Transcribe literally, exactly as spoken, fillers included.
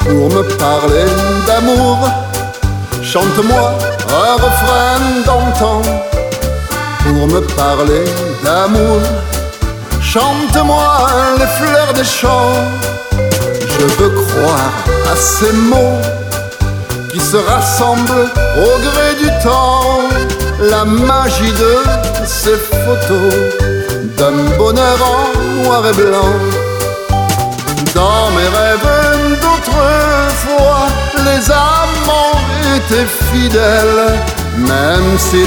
pour me parler d'amour. Chante-moi un refrain d'antan pour me parler d'amour. Chante-moi les fleurs des champs. Je veux croire à ces mots qui se rassemblent au gré du temps. La magie de ces photos d'un bonheur en noir et blanc. Dans mes rêves d'autrefois, les amants étaient fidèles, même si